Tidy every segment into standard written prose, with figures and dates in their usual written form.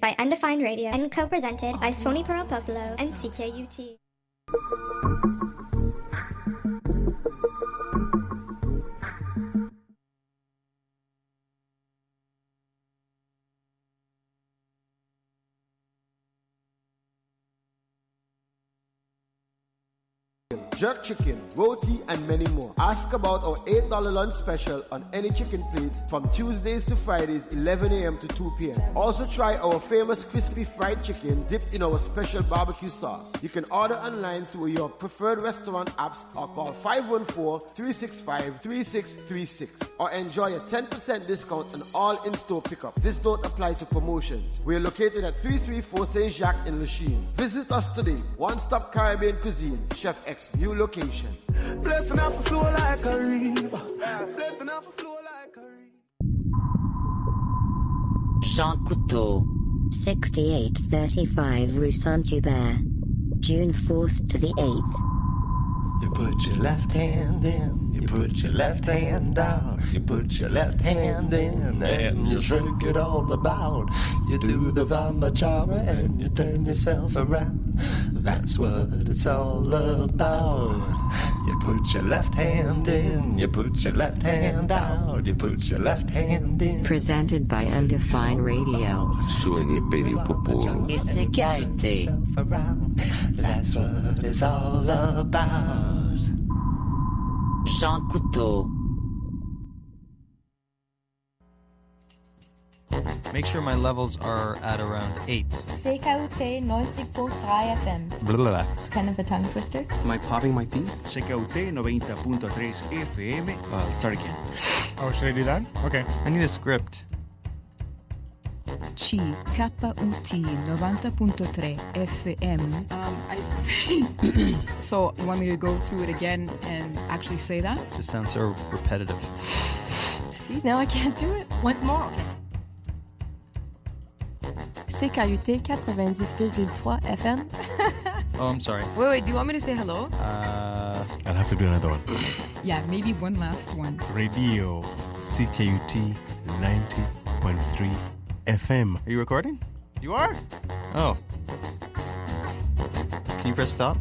by Undefined Radio and co-presented by Sony Pearl Popolo and CKUT. Jerk chicken, roti, and many more. Ask about our $8 lunch special on any chicken plates from Tuesdays to Fridays, 11 a.m. to 2 p.m. Also try our famous crispy fried chicken dipped in our special barbecue sauce. You can order online through your preferred restaurant apps or call 514-365-3636 or enjoy a 10% discount on all in-store pickup. This don't apply to promotions. We are located at 334 Saint Jacques in Lachine. Visit us today. One-stop Caribbean cuisine. Chef X, new location. Blessing off a flow like a river. Blessing off a flow like a river. Jean Couteau, 6835 Rue Saint-Hubert, June 4th to the 8th. You put your left hand in, you put your left hand out, you put your left hand in, and you shake it all about. You do the Vamachara and you turn yourself around. That's what it's all about. You put your left hand in, you put your left hand out, you put your left hand in. Presented by Undefined Radio. Sony Pearl Popolo. Et CKUT. That's what it's all about. Jean Couteau. Make sure my levels are at around 8. CKUT 90.3 FM. Blah, blah, blah. It's kind of a tongue twister. Am I popping my piece? CKUT 90.3 FM. Start again. Oh, should I do that? Okay. I need a script. CKUT 90.3 FM. So, you want me to go through it again and actually say that? This sounds so repetitive. See, now I can't do it. Once more, okay. CKUT 90.3 FM. Oh, I'm sorry. Wait, do you want me to say hello? I'll have to do another one. Yeah, maybe one last one. Radio CKUT 90.3 FM. Are you recording? You are? Oh. Can you press stop?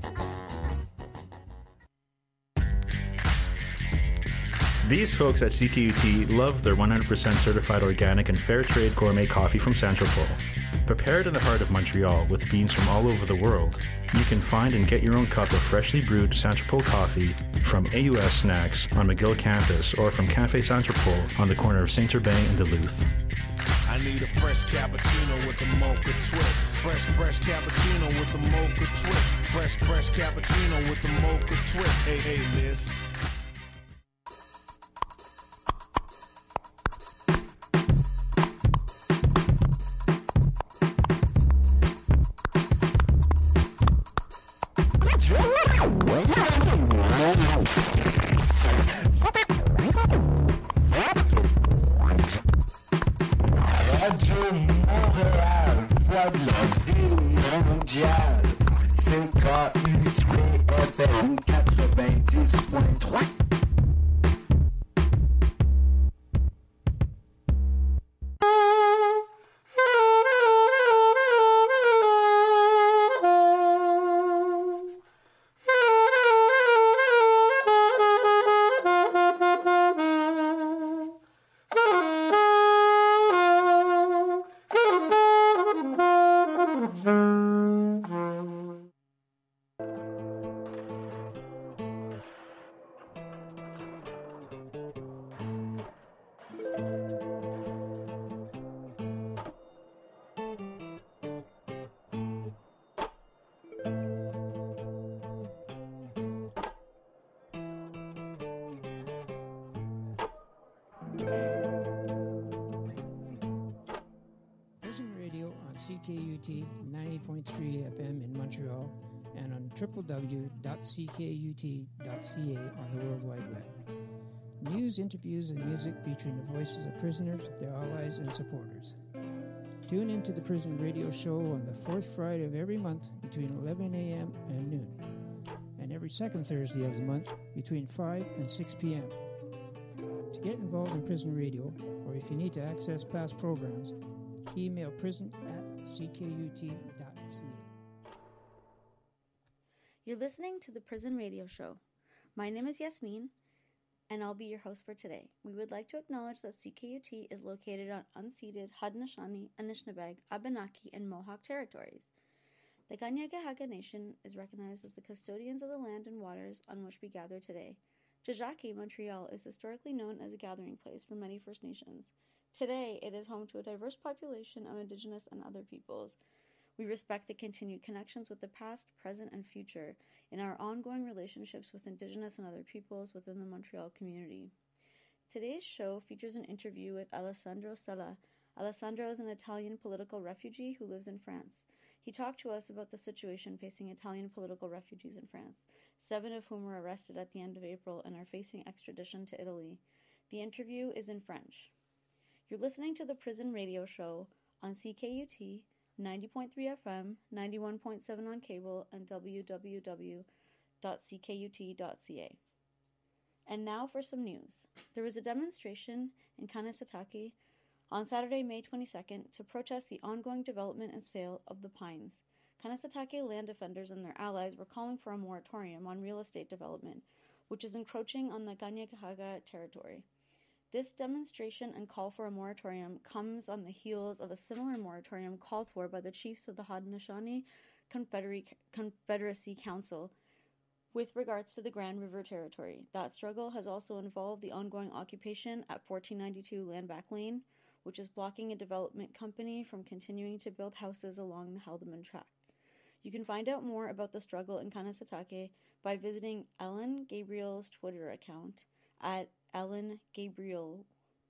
These folks at CKUT love their 100% certified organic and fair trade gourmet coffee from Saint-Tropez. Prepared in the heart of Montreal with beans from all over the world, you can find and get your own cup of freshly brewed Saint-Tropez coffee from AUS Snacks on McGill campus or from Café Saint-Tropez on the corner of Saint-Urbain and Duluth. I need a fresh cappuccino with a mocha twist. Fresh cappuccino with a mocha twist. Fresh cappuccino with a mocha twist. Hey, miss. CKUT 90.3 FM in Montreal and on www.ckut.ca on the World Wide Web. News, interviews, and music featuring the voices of prisoners, their allies, and supporters. Tune into the Prison Radio Show on the fourth Friday of every month between 11 a.m. and noon, and every second Thursday of the month between 5 and 6 p.m. To get involved in Prison Radio, or if you need to access past programs, Email prison@ckut.ca. You're listening to the Prison Radio Show. My name is Yasmin, and I'll be your host for today. We would like to acknowledge that CKUT is located on unceded Haudenosaunee, Anishinaabeg, Abenaki, and Mohawk territories. The Kanien'kehá:ka Nation is recognized as the custodians of the land and waters on which we gather today. Tijaki, Montreal, is historically known as a gathering place for many First Nations. Today, it is home to a diverse population of Indigenous and other peoples. We respect the continued connections with the past, present, and future in our ongoing relationships with Indigenous and other peoples within the Montreal community. Today's show features an interview with Alessandro Stella. Alessandro is an Italian political refugee who lives in France. He talked to us about the situation facing Italian political refugees in France, 7 of whom were arrested at the end of April and are facing extradition to Italy. The interview is in French. You're listening to the Prison Radio Show on CKUT 90.3 FM, 91.7 on cable, and www.ckut.ca. And now for some news. There was a demonstration in Kanesatake on Saturday, May 22nd, to protest the ongoing development and sale of the Pines. Kanesatake land defenders and their allies were calling for a moratorium on real estate development, which is encroaching on the Kanien'kehá:ka territory. This demonstration and call for a moratorium comes on the heels of a similar moratorium called for by the chiefs of the Haudenosaunee Confederacy Council with regards to the Grand River Territory. That struggle has also involved the ongoing occupation at 1492 Landback Lane, which is blocking a development company from continuing to build houses along the Haldimand Tract. You can find out more about the struggle in Kanesatake by visiting Ellen Gabriel's Twitter account at Ellen Gabriel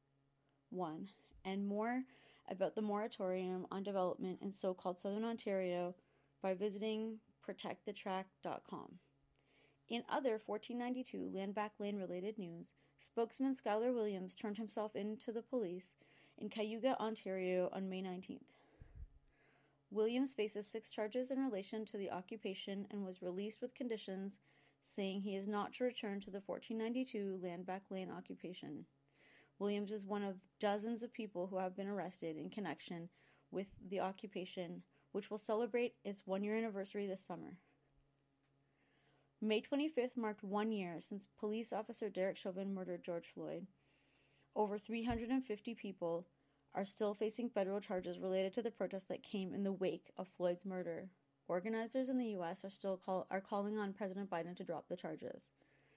1, and more about the moratorium on development in so-called Southern Ontario by visiting protectthetract.com. In other 1492 Landback Lane related news, spokesman Skylar Williams turned himself in to the police in Cayuga, Ontario on May 19th. Williams faces 6 charges in relation to the occupation and was released with conditions, saying he is not to return to the 1492 Landback Lane occupation. Williams is one of dozens of people who have been arrested in connection with the occupation, which will celebrate its 1-year anniversary this summer. May 25th marked 1 year since police officer Derek Chauvin murdered George Floyd. Over 350 people are still facing federal charges related to the protests that came in the wake of Floyd's murder. Organizers in the U.S. are calling on President Biden to drop the charges.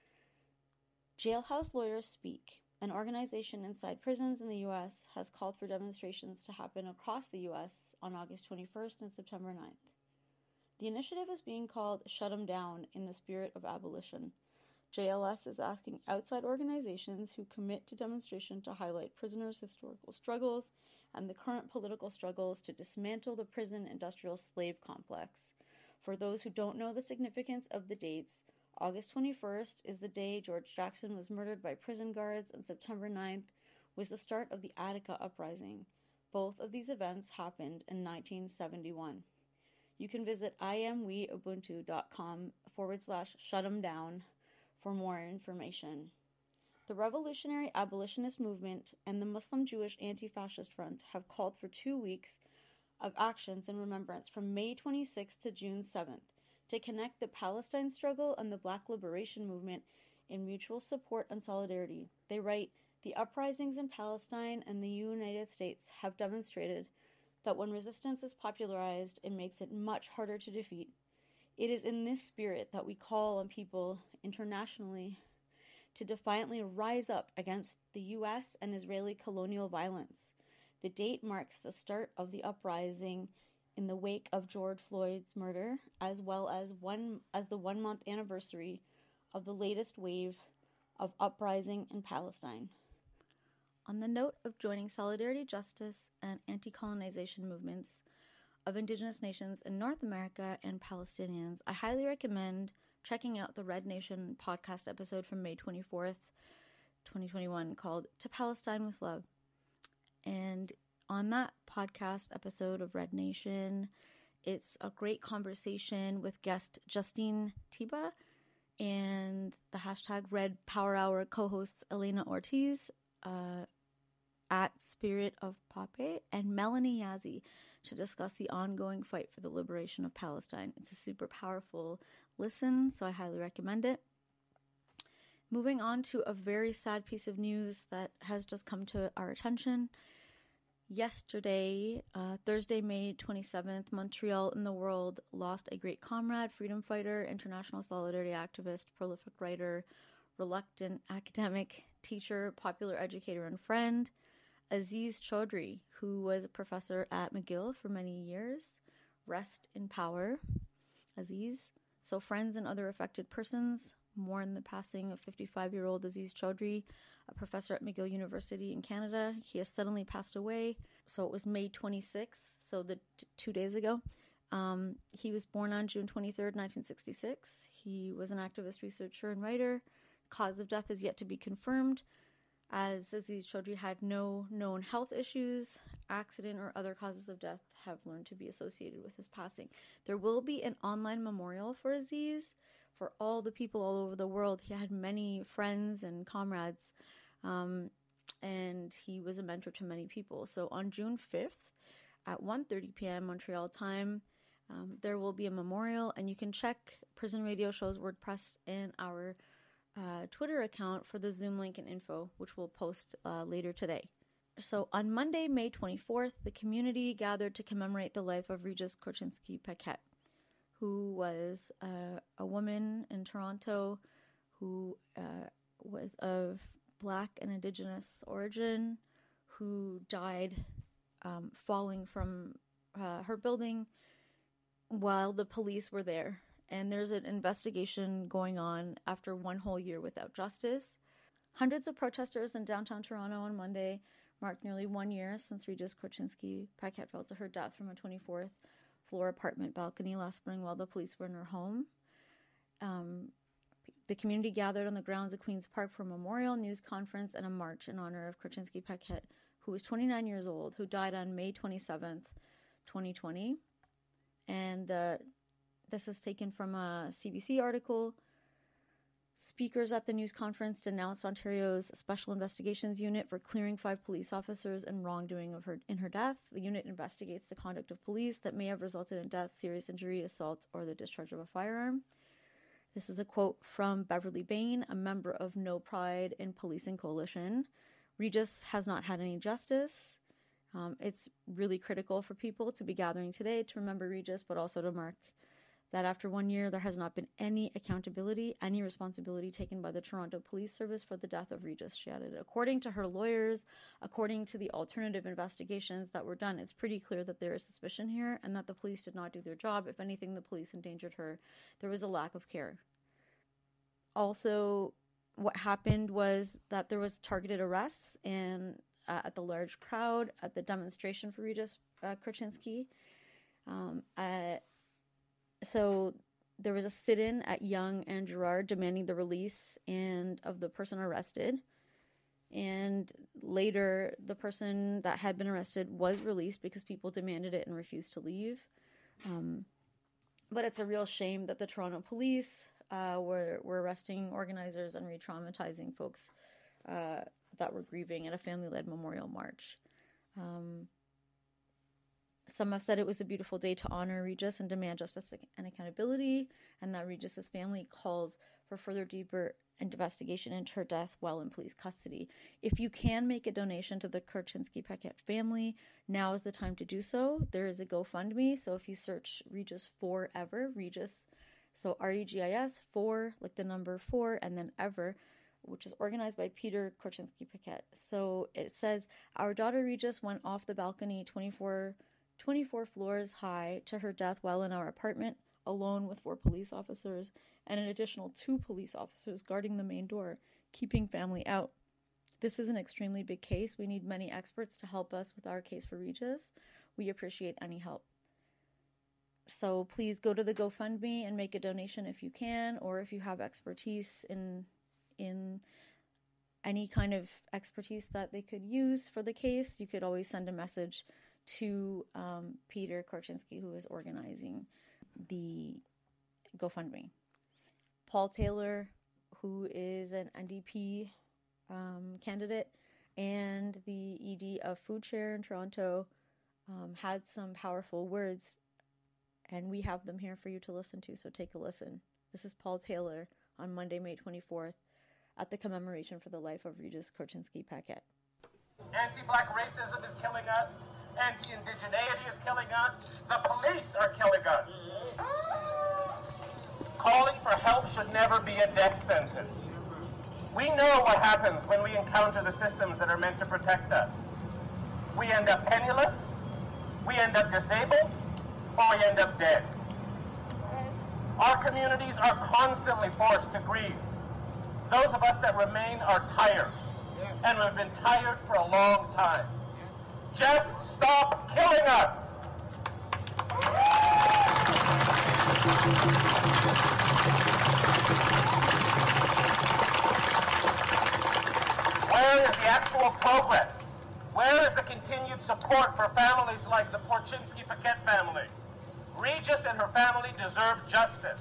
Jailhouse Lawyers Speak, an organization inside prisons in the U.S., has called for demonstrations to happen across the U.S. on August 21st and September 9th. The initiative is being called Shut 'em Down in the Spirit of Abolition. JLS is asking outside organizations who commit to demonstration to highlight prisoners' historical struggles and the current political struggles to dismantle the prison industrial slave complex. For those who don't know the significance of the dates, August 21st is the day George Jackson was murdered by prison guards, and September 9th was the start of the Attica Uprising. Both of these events happened in 1971. You can visit imweubuntu.com/shut'emdown for more information. The Revolutionary Abolitionist Movement and the Muslim Jewish Anti-Fascist Front have called for 2 weeks of actions in remembrance from May 26th to June 7th to connect the Palestine struggle and the Black Liberation Movement in mutual support and solidarity. They write, "The uprisings in Palestine and the United States have demonstrated that when resistance is popularized, it makes it much harder to defeat. It is in this spirit that we call on people internationally to defiantly rise up against the U.S. and Israeli colonial violence. The date marks the start of the uprising in the wake of George Floyd's murder, as well as the 1-month anniversary of the latest wave of uprising in Palestine." On the note of joining solidarity, justice, and anti-colonization movements of Indigenous nations in North America and Palestinians, I highly recommend checking out the Red Nation podcast episode from May 24th, 2021, called To Palestine with Love. And on that podcast episode of Red Nation, it's a great conversation with guest Justine Tiba and the hashtag Red Power Hour co-hosts Elena Ortiz. at Spirit of Pape, and Melanie Yazzie to discuss the ongoing fight for the liberation of Palestine. It's a super powerful listen, so I highly recommend it. Moving on to a very sad piece of news that has just come to our attention. Yesterday, Thursday, May 27th, Montreal in the world lost a great comrade, freedom fighter, international solidarity activist, prolific writer, reluctant academic, teacher, popular educator, and friend, Aziz Chaudhry, who was a professor at McGill for many years. Rest in power, Aziz. So friends and other affected persons mourn the passing of 55-year-old Aziz Chaudhry, a professor at McGill University in Canada. He has suddenly passed away. So it was May 26th, so 2 days ago. He was born on June 23rd, 1966. He was an activist, researcher, and writer. Cause of death is yet to be confirmed, as Aziz Chaudhry had no known health issues. Accident or other causes of death have learned to be associated with his passing. There will be an online memorial for Aziz for all the people all over the world. He had many friends and comrades, and he was a mentor to many people. So on June 5th at 1:30 p.m. Montreal time, there will be a memorial, and you can check Prison Radio Show's WordPress and our Twitter account for the Zoom link and info, which we'll post later today. So on Monday, May 24th, the community gathered to commemorate the life of Regis Korchinski-Paquette, who was a woman in Toronto who was of Black and Indigenous origin, who died falling from her building while the police were there. And there's an investigation going on after one whole year without justice. Hundreds of protesters in downtown Toronto on Monday marked nearly 1 year since Regis Korchinski-Paquette fell to her death from a 24th floor apartment balcony last spring while the police were in her home. The community gathered on the grounds of Queen's Park for a memorial, news conference, and a march in honor of Korchinski-Paquette, who was 29 years old, who died on May 27th, 2020. And this is taken from a CBC article. Speakers at the news conference denounced Ontario's Special Investigations Unit for clearing 5 police officers and wrongdoing in her death. The unit investigates the conduct of police that may have resulted in death, serious injury, assault, or the discharge of a firearm. This is a quote from Beverly Bain, a member of No Pride in Policing Coalition. Regis has not had any justice. It's really critical for people to be gathering today to remember Regis, but also to mark that after 1 year, there has not been any accountability, any responsibility taken by the Toronto Police Service for the death of Regis, she added. According to her lawyers, according to the alternative investigations that were done, it's pretty clear that there is suspicion here and that the police did not do their job. If anything, the police endangered her. There was a lack of care. Also, what happened was that there was targeted arrests and at the large crowd at the demonstration for Regis Korchinski. So there was a sit-in at Yonge and Gerrard demanding the release of the person arrested. And later, the person that had been arrested was released because people demanded it and refused to leave. But it's a real shame that the Toronto police were arresting organizers and re-traumatizing folks that were grieving at a family-led memorial march. Some have said it was a beautiful day to honor Regis and demand justice and accountability, and that Regis's family calls for further deeper investigation into her death while in police custody. If you can make a donation to the Korchinski-Paquette family, now is the time to do so. There is a GoFundMe, so if you search Regis Forever, Regis, so REGIS, 4, like the number 4, and then ever, which is organized by Peter Korchinski-Paquette. So it says, our daughter Regis went off the balcony 24 floors high to her death while in our apartment, alone with 4 police officers and an additional 2 police officers guarding the main door, keeping family out. This is an extremely big case. We need many experts to help us with our case for Regis. We appreciate any help. So please go to the GoFundMe and make a donation if you can, or if you have expertise in any kind of expertise that they could use for the case, you could always send a message to Peter Korchinski, who is organizing the GoFundMe. Paul Taylor, who is an NDP candidate, and the ED of Food Share in Toronto had some powerful words, and we have them here for you to listen to, so take a listen. This is Paul Taylor on Monday, May 24th, at the commemoration for the life of Regis Korchinski-Paquette. Anti-black racism is killing us. Anti-indigeneity is killing us. The police are killing us. Calling for help should never be a death sentence. We know what happens when we encounter the systems that are meant to protect us. We end up penniless, we end up disabled, or we end up dead. Our communities are constantly forced to grieve. Those of us that remain are tired, and we've been tired for a long time. Just stop killing us! Where is the actual progress? Where is the continued support for families like the Korchinski-Paquette family? Regis and her family deserve justice.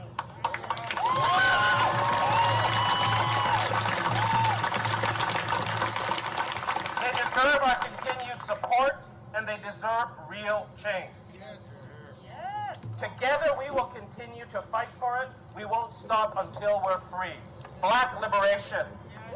They deserve our continued support, and they deserve real change. Yes. Together we will continue to fight for it. We won't stop until we're free. Black liberation.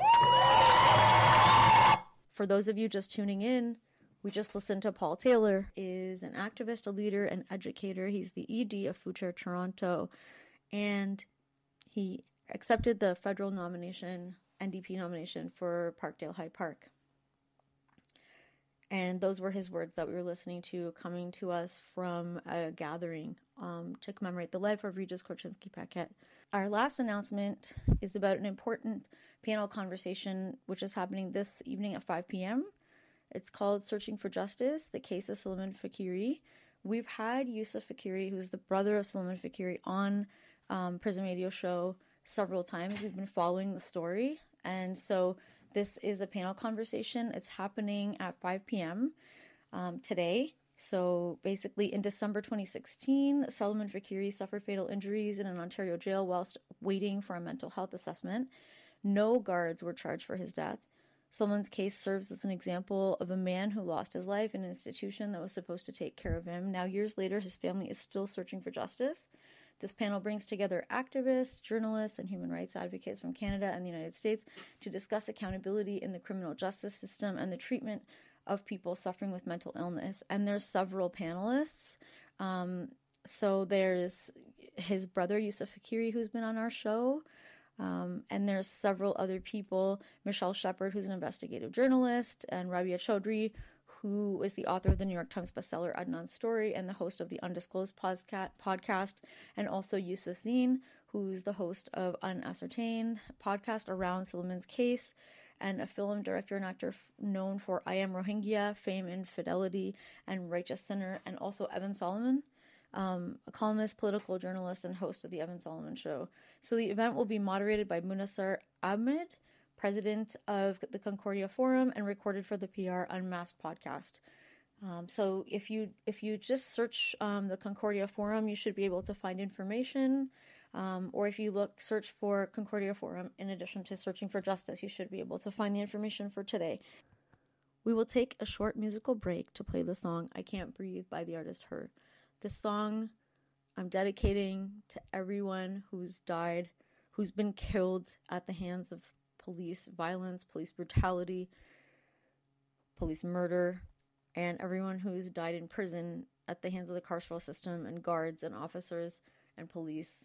For those of you just tuning in, we just listened to Paul Taylor. He is an activist, a leader, an educator. He's the ED of Food Share Toronto, and he accepted the federal nomination, NDP nomination, for Parkdale High Park. And those were his words that we were listening to, coming to us from a gathering to commemorate the life of Regis Korchinski-Paquette. Our last announcement is about an important panel conversation which is happening this evening at 5 p.m. It's called Searching for Justice, the Case of Suleiman Fakiri. We've had Yusuf Fakiri, who's the brother of Suleiman Fakiri, on Prison Radio Show several times. We've been following the story, and so this is a panel conversation. It's happening at 5 p.m. Today. So basically, in December 2016, Suleiman Fakiri suffered fatal injuries in an Ontario jail whilst waiting for a mental health assessment. No guards were charged for his death. Suleiman's case serves as an example of a man who lost his life in an institution that was supposed to take care of him. Now, years later, his family is still searching for justice. This panel brings together activists, journalists, and human rights advocates from Canada and the United States to discuss accountability in the criminal justice system and the treatment of people suffering with mental illness. And there's several panelists. So there's his brother, Yusuf Fakiri, who's been on our show. And there's several other people, Michelle Shepard, who's an investigative journalist, and Rabia Chaudhry, who is the author of the New York Times bestseller Adnan's Story and the host of the Undisclosed podcast, and also Yusuf Zine, who's the host of Unascertained podcast around Suleiman's case, and a film director and actor known for I Am Rohingya, Fame and Fidelity, and Righteous Sinner, and also Evan Solomon, a columnist, political journalist, and host of the Evan Solomon Show. So the event will be moderated by Munasar Ahmed, president of the Concordia Forum, and recorded for the PR Unmasked podcast. So if you just search the Concordia Forum, you should be able to find information. Or if you search for Concordia Forum, in addition to searching for justice, you should be able to find the information for today. We will take a short musical break to play the song I Can't Breathe by the artist Her. This song I'm dedicating to everyone who's died, who's been killed at the hands of police violence, police brutality, police murder, and everyone who's died in prison at the hands of the carceral system and guards and officers and police.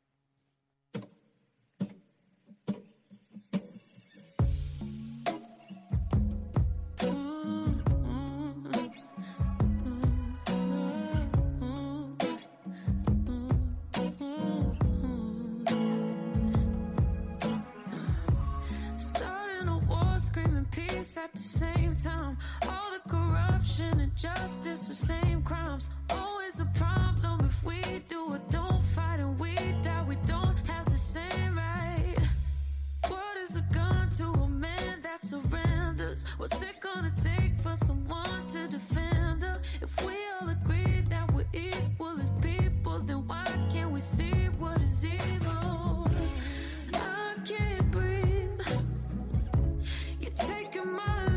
At the same time, all the corruption and justice, the same crimes. Always a problem if we do or don't fight and we die. We don't have the same right. What is a gun to a man that surrenders? What's it gonna take for someone to defend her? If we all agree that we're equal as people, then why can't we see what is evil? I can't breathe. You're taking my life.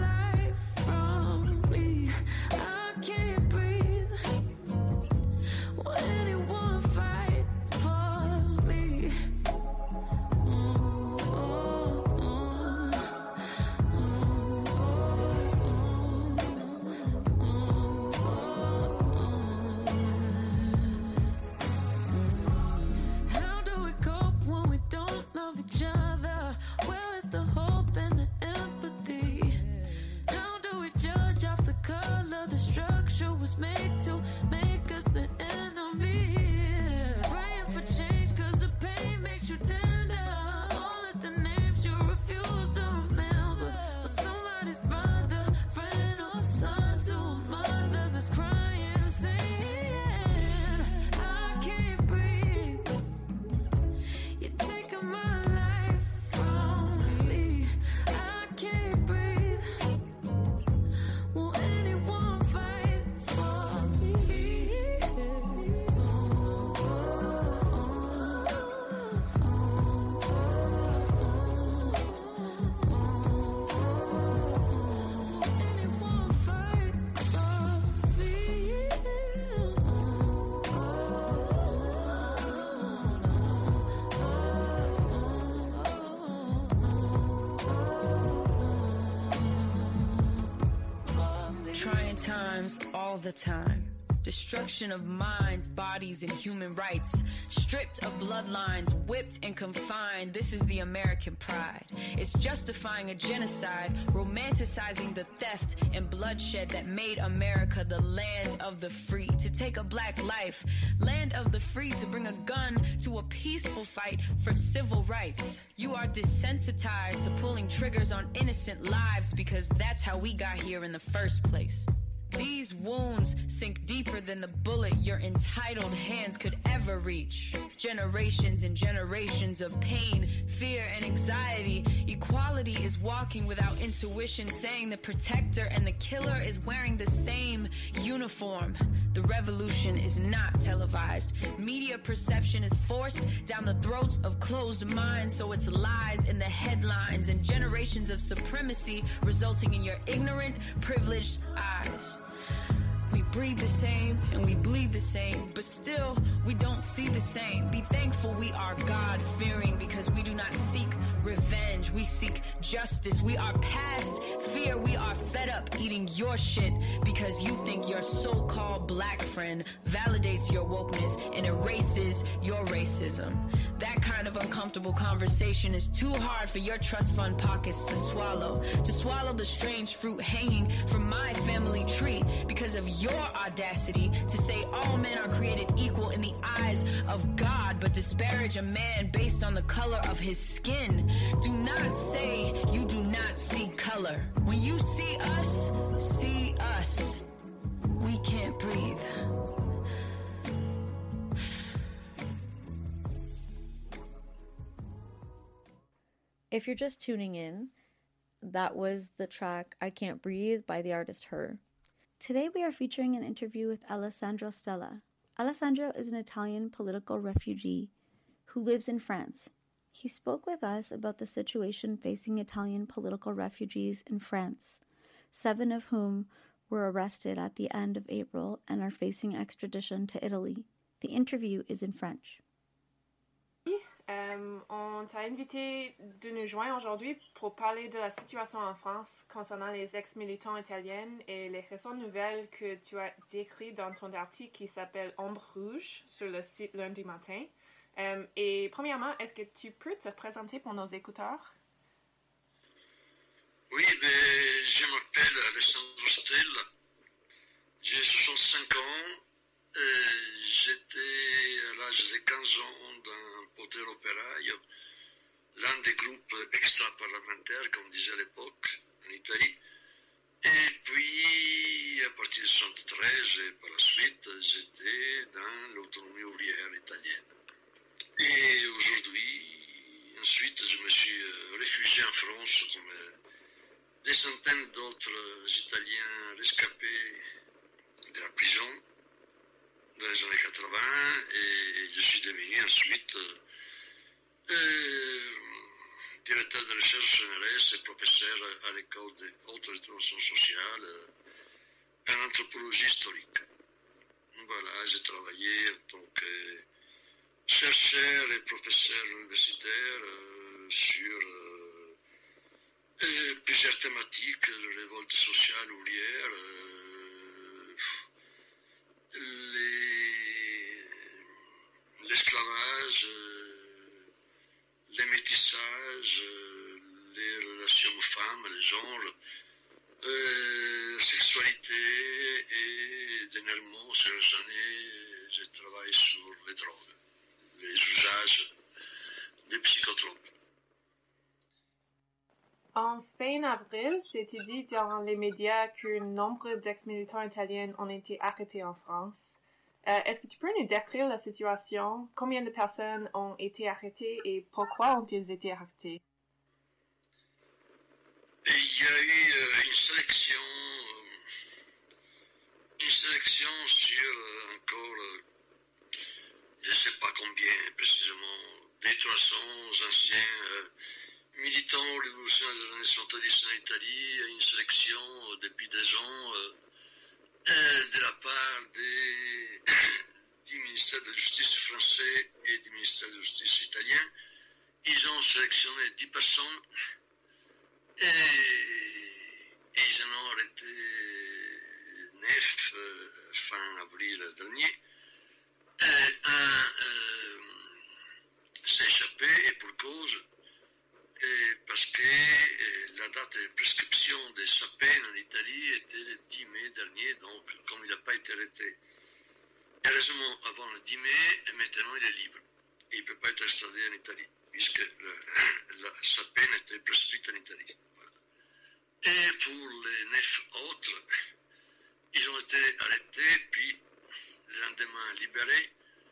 the time. Destruction of minds, bodies, and human rights. Stripped of bloodlines, whipped and confined. This is the American pride. It's justifying a genocide, romanticizing the theft and bloodshed that made America the land of the free. To take a black life, land of the free, to bring a gun to a peaceful fight for civil rights. You are desensitized to pulling triggers on innocent lives because that's how we got here in the first place. These wounds sink deeper than the bullet your entitled hands could ever reach. Generations and generations of pain, fear, and anxiety. Equality is walking without intuition, saying the protector and the killer is wearing the same uniform. The revolution is not televised. Media perception is forced down the throats of closed minds, so it's lies in the headlines and generations of supremacy resulting in your ignorant, privileged eyes. We breathe the same and we bleed the same, but still we don't see the same. Be thankful we are God-fearing because we do not seek revenge. We seek justice. We are past fear. We are fed up eating your shit because you think your so-called black friend validates your wokeness and erases your racism. That kind of uncomfortable conversation is too hard for your trust fund pockets to swallow. To swallow the strange fruit hanging from my family tree because of your audacity to say all men are created equal in the eyes of God, but disparage a man based on the color of his skin. Do not say you do not see color. When you see us, we can't breathe. If you're just tuning in, that was the track I Can't Breathe by the artist Her. Today we are featuring an interview with Alessandro Stella. Alessandro is an Italian political refugee who lives in France. He spoke with us about the situation facing Italian political refugees in France, 7 of whom were arrested at the end of April and are facing extradition to Italy. The interview is in French. On t'a invité de nous joindre aujourd'hui pour parler de la situation en France concernant les ex-militants italiens et les récentes nouvelles que tu as décrites dans ton article qui s'appelle Ombre Rouge sur le site Lundi Matin. Et premièrement, est-ce que tu peux te présenter pour nos écouteurs? Oui, je m'appelle Alessandro Stella, j'ai 65 ans. J'étais à l'âge de 15 ans dans Poter Operaio, l'un des groupes extra-parlementaires, comme on disait à l'époque, en Italie. Et puis, à partir de 1973, et par la suite, j'étais dans l'autonomie ouvrière italienne. Et aujourd'hui, ensuite, je me suis réfugié en France comme des centaines d'autres Italiens rescapés de la prison dans les années 80, et je suis devenu ensuite directeur de recherche CNRS et professeur à l'école de haute intervention sociale en anthropologie historique. Voilà, j'ai travaillé en tant que chercheur et professeur universitaire sur plusieurs thématiques, la révolte sociale ouvrière, l'esclavage, les métissages, les relations femmes, les genres, la sexualité, et dernièrement, ces années, je travaille sur les drogues, les usages des psychotropes. En fin avril, c'était dit dans les médias qu'un nombre d'ex-militants italiens ont été arrêtés en France. Est-ce que tu peux nous décrire la situation? Combien de personnes ont été arrêtées et pourquoi ont-ils été arrêtés? Il y a eu une sélection sur encore, je ne sais pas combien précisément, des 300 anciens militants révolutionnaires des années 70 en Italie, une sélection depuis 2 ans de la part du ministère de la Justice français et du ministère de la Justice italien. Ils ont sélectionné 10 personnes et ils en ont arrêté 9 fin avril dernier, s'est échappé, et pour cause, parce que la date de prescription de sa peine en Italie était le 10 mai dernier, donc comme il n'a pas été arrêté heureusement avant le 10 mai, maintenant il est libre. Et il ne peut pas être extradé en Italie, puisque sa peine était prescrite en Italie. Voilà. Et pour les 9 autres, ils ont été arrêtés, puis le lendemain libérés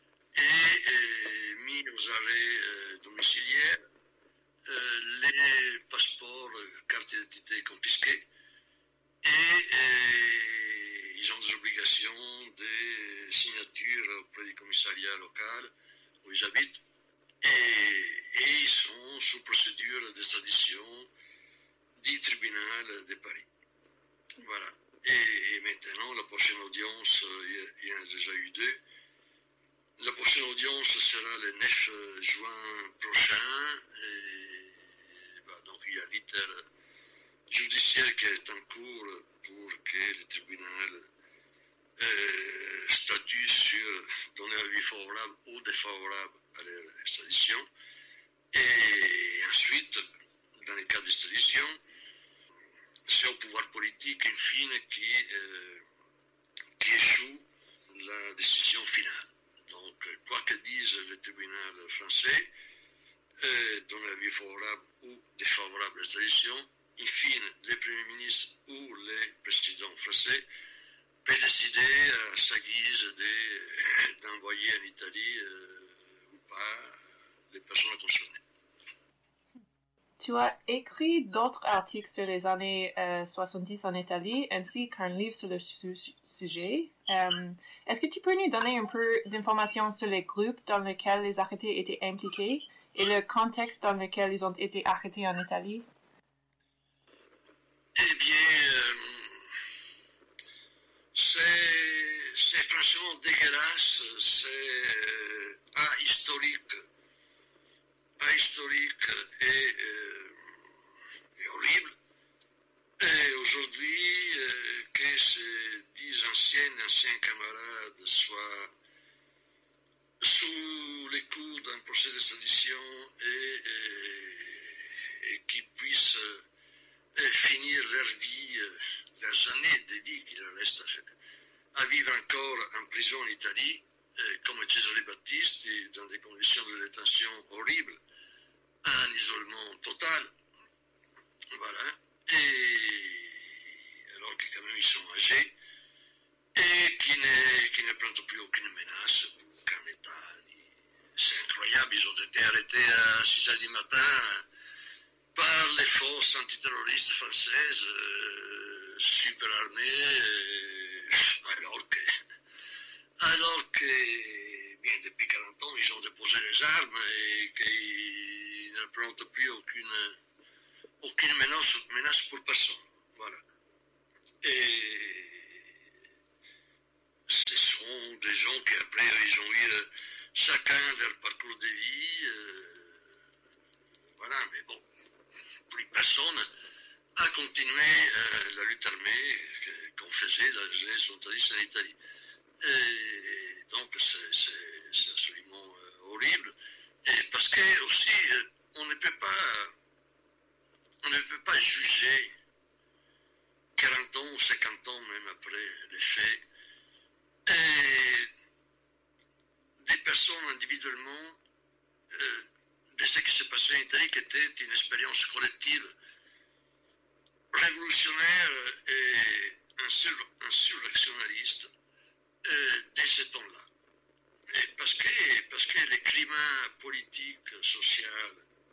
et mis aux arrêts domiciliaires, les passeports, cartes d'identité confisquées, et ils ont des obligations de signature auprès du commissariat local où ils habitent, et ils sont sous procédure d'extradition du tribunal de Paris. Voilà. Et maintenant, la prochaine audience, il y en a déjà eu 2. La prochaine audience sera le 9 juin prochain. Donc il y a l'ITER judiciaire qui est en cours pour que le tribunal statue sur donner un avis favorable ou défavorable à l'extradition. Et ensuite, dans les cas d'extradition, c'est au pouvoir politique, in fine, qui échoue la décision finale. Donc, quoi que dise le tribunal français, donner l'avis favorable ou défavorable à l'extradition, in fine, le Premier ministre ou le président français peut décider à sa guise d'envoyer en Italie ou pas les personnes concernées. Tu as écrit d'autres articles sur les années 70 en Italie, ainsi qu'un livre sur le sujet. Est-ce que tu peux nous donner un peu d'informations sur les groupes dans lesquels les arrêtés étaient impliqués et le contexte dans lequel ils ont été arrêtés en Italie? Eh bien, c'est franchement dégueulasse, c'est ahistorique et horrible. Et aujourd'hui, que ces 10 anciens camarades soient sous les coups d'un procès d'extradition et qu'ils puissent finir leur vie, leurs années de vie qu'il leur reste à vivre encore en prison en Italie, comme Cesare Battisti, dans des conditions de détention horribles, un isolement total. Voilà. Et alors que quand même ils sont âgés et qui ne prennent plus aucune menace pour aucun État. C'est incroyable, ils ont été arrêtés à 6h du matin par les forces antiterroristes françaises, super armées, alors que bien depuis 40 ans ils ont déposé les armes et qu'ils ne prennent plus aucune menace pour personne. Voilà. Et ce sont des gens qui après ils ont eu chacun leur parcours de vie. Voilà, mais bon, plus personne a continué la lutte armée qu'on faisait dans les années 70 en Italie. Et donc c'est absolument horrible. Et parce que aussi on ne peut pas juger 40 ans ou 50 ans même après les faits des personnes individuellement de ce qui s'est passé en Italie, qui était une expérience collective révolutionnaire et insurrectionnaliste dès ce temps-là. Et parce que le climat politique, social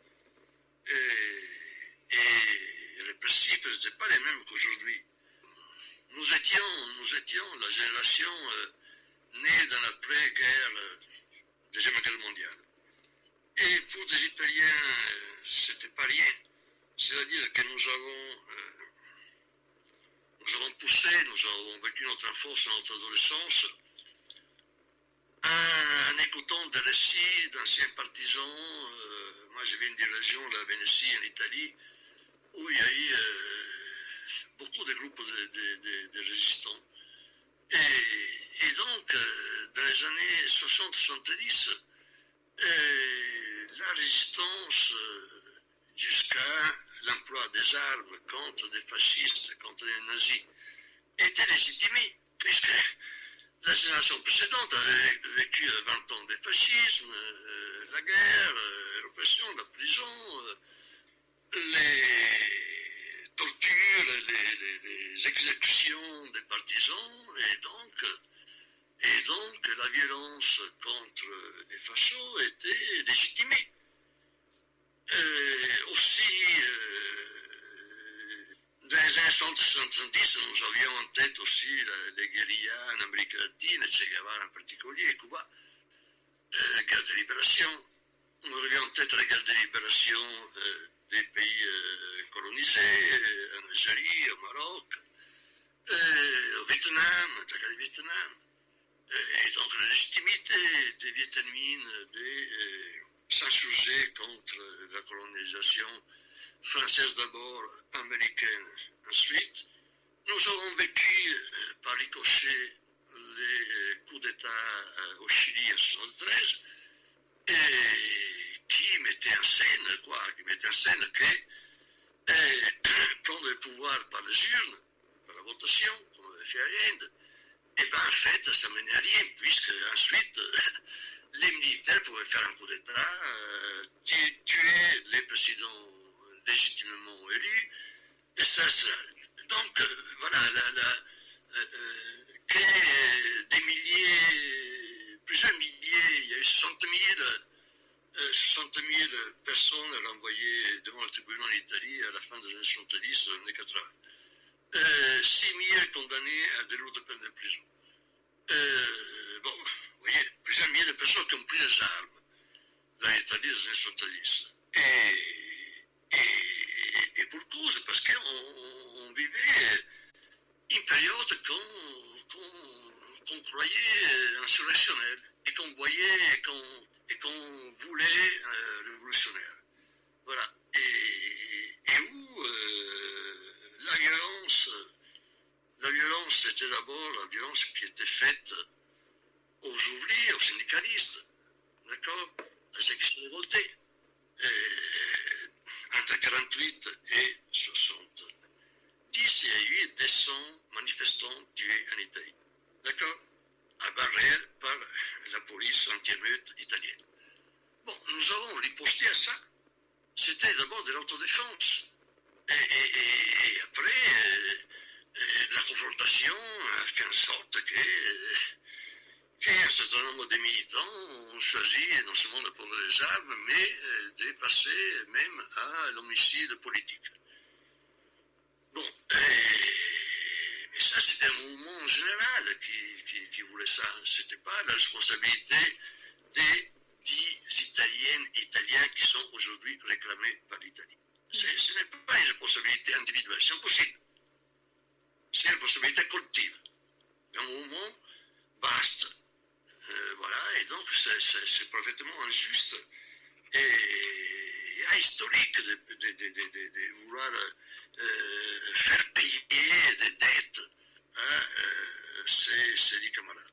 et répressif n'étaient pas les mêmes qu'aujourd'hui. Nous étions la génération née dans l'après-guerre, Deuxième Guerre mondiale. Et pour des Italiens, c'était pas rien. C'est-à-dire que nous avons poussé, nous avons vécu notre enfance et notre adolescence en écoutant des récits d'anciens partisans. Moi, je viens d'une région, la Vénétie, en Italie, où il y a eu beaucoup de groupes de résistants Et donc, dans les années 60-70, la résistance jusqu'à l'emploi des armes contre des fascistes, contre les nazis, était légitimée, puisque la génération précédente avait vécu 20 ans de fascisme, la guerre, l'oppression, la prison, les tortures, les exécutions des partisans, et donc la violence contre les fachos était légitimée. Aussi, dans les années 70, nous avions en tête aussi les guérillas en Amérique latine, Che Guevara en particulier, Cuba, la guerre de libération. Nous avions en tête la guerre de libération des pays colonisés, en Algérie, au Maroc, au Vietnam, la guerre du Vietnam. Et donc la légitimité des Vietnamiens de s'insurger contre la colonisation française d'abord, américaine ensuite. Nous avons vécu par ricochet les coups d'État au Chili en 1973 et qui mettaient en scène que prendre le pouvoir par les urnes, par la votation, comme avait fait Allende, et bien en fait ça menait à rien, puisque ensuite les militaires pouvaient faire un coup d'État, tuer les présidents légitimement élus, et ça. Donc, voilà, que des milliers, plusieurs milliers, il y a eu 60 000 personnes renvoyées devant le tribunal en Italie à la fin des années 70, dans les années 80. 6 000 condamnés à de lourdes peines de prison. Bon, vous voyez, plusieurs milliers de personnes qui ont pris les armes dans l'Italie des années 70. Et pour cause, parce qu'on vivait une période qu'on croyait insurrectionnelle et qu'on voyait et qu'on voulait révolutionnaire. Voilà. Et où la violence était d'abord la violence qui était faite aux ouvriers, aux syndicalistes, d'accord, à ceux qui se révoltaient. Entre 48 et 70, il y a eu 200 manifestants tués en Italie, d'accord, à balles réelles par la police anti-émeute italienne. Bon, nous avons riposté à ça. C'était d'abord de l'autodéfense. Et après, la confrontation a fait en sorte qu'un certain nombre de militants ont choisi non seulement de prendre les armes, mais de passer même à l'homicide politique. Bon, mais ça c'était un mouvement général qui voulait ça. C'était pas la responsabilité des 10 Italiens qui sont aujourd'hui réclamés par l'Italie. Ce n'est pas une responsabilité individuelle, c'est impossible. C'est une responsabilité collective. Un mouvement vaste. Voilà, et donc c'est parfaitement injuste et historique de vouloir faire payer des dettes à ces 10 camarades.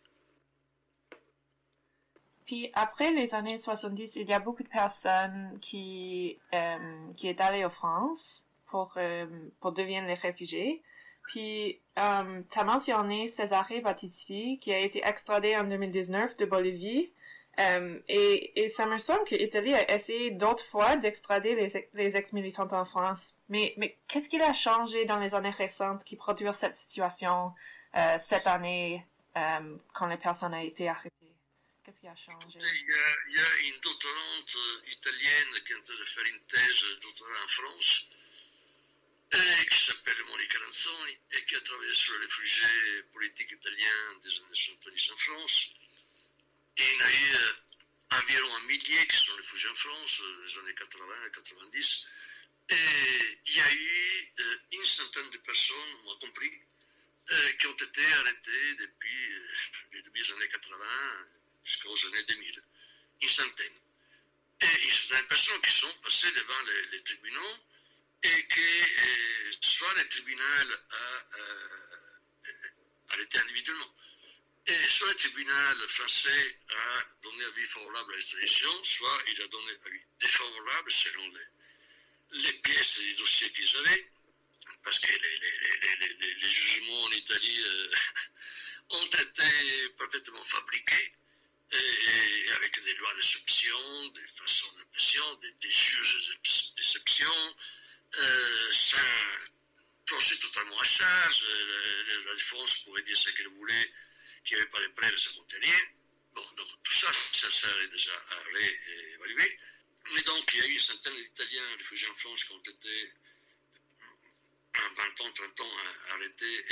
Puis après les années 70, il y a beaucoup de personnes qui est allées en France pour devenir des réfugiés. Puis, tu as mentionné Cesare Battisti, qui a été extradé en 2019 de Bolivie. Et ça me semble que l'Italie a essayé d'autres fois d'extrader les ex-militants en France. Mais qu'est-ce qui a changé dans les années récentes qui produit cette situation cette année quand les personnes ont été arrêtées? Qu'est-ce qui a changé? Il y a une doctorante italienne qui est en train de faire une thèse de doctorat en France, qui s'appelle Monica Lanzoni et qui a travaillé sur les réfugiés politiques italiens des années 70 en France. Et il y a eu environ 1 millier qui sont réfugiés en France dans les années 80 et 90. Et il y a eu une centaine de personnes, moi compris, qui ont été arrêtées depuis les début des années 80 jusqu'aux années 2000. Une centaine. Et il y a des personnes qui sont passées devant les tribunaux et que soit le tribunal a arrêté individuellement, Et soit le tribunal français a donné avis favorable à l'extradition, soit il a donné avis défavorable selon les pièces du dossier qu'ils avaient, parce que les jugements en Italie ont été parfaitement fabriqués, et avec des lois d'exception, des façons d'exception, des juges d'exception, sans procès totalement à charge. La défense pourrait dire ce qu'elle voulait, qu'il n'y avait pas de preuves, ça ne comptait rien. Bon, donc tout ça est déjà réévalué. Mais donc, il y a eu une centaine d'Italiens réfugiés en France qui ont été en 20 ans, 30 ans arrêtés